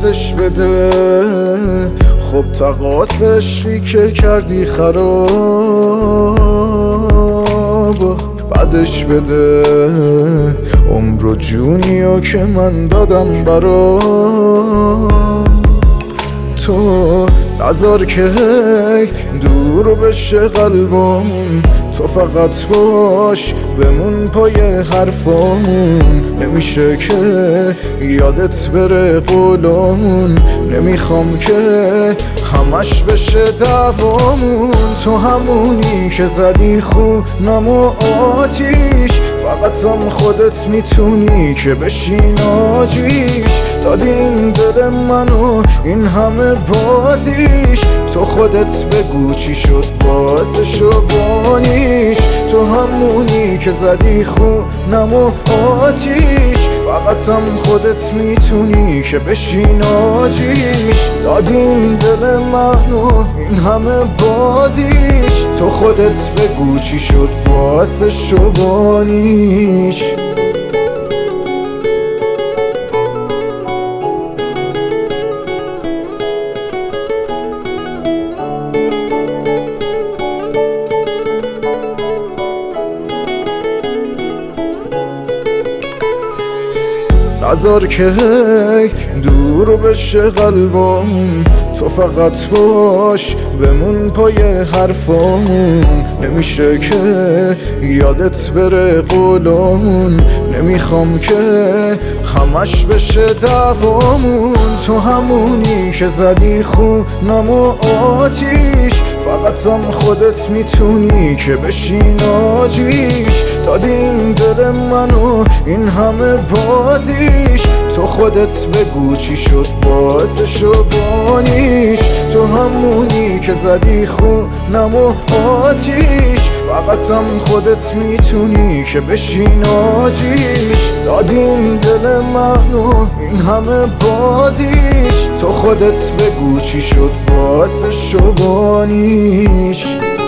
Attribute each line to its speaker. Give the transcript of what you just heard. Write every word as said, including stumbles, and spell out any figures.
Speaker 1: پسش بده. خب تقاص عشقی که کردی خراب بعدش بده. عمر و جونیو که من دادم برا تو، نذار که هی دور بشه قلبمون. تو فقط باش بمون پای حرفامون. نمیشه که یادت بره قولمون. نمیخوام که همش بشه دعوامون. تو همونی که زدی خونم و آتیش، فقط هم خودت میتونی که بشی ناجیش. دادی این دل منو این همه بازیش. تو خودت بگو چی شد بازشو بانیش. تو همونی که زدی خونم و آتیش، فقط هم خودت میتونی که بشی ناجیش. دادی این دل منو این همه بازیش. تو خودت بگو چی شد بازشو بانیش. نذار که هی دور بشه قلبمون. تو فقط باش بمون پای حرفامون. نمیشه که یادت بره قولمون. نمیخوام که همش بشه دعوامون. تو همونی که زدی خونم و آتیش، فقط هم خودت میتونی که بشی ناجیش. دادی این دل منو این همه بازیش. تو خودت بگو چی شد بازشو بانیش. تو همونی که زدی خونم و آتیش، فقط هم خودت میتونی که بشی ناجیش. دادی این دل منو این همه بازیش. تو خودت بگو چی شد بازشو بانیش.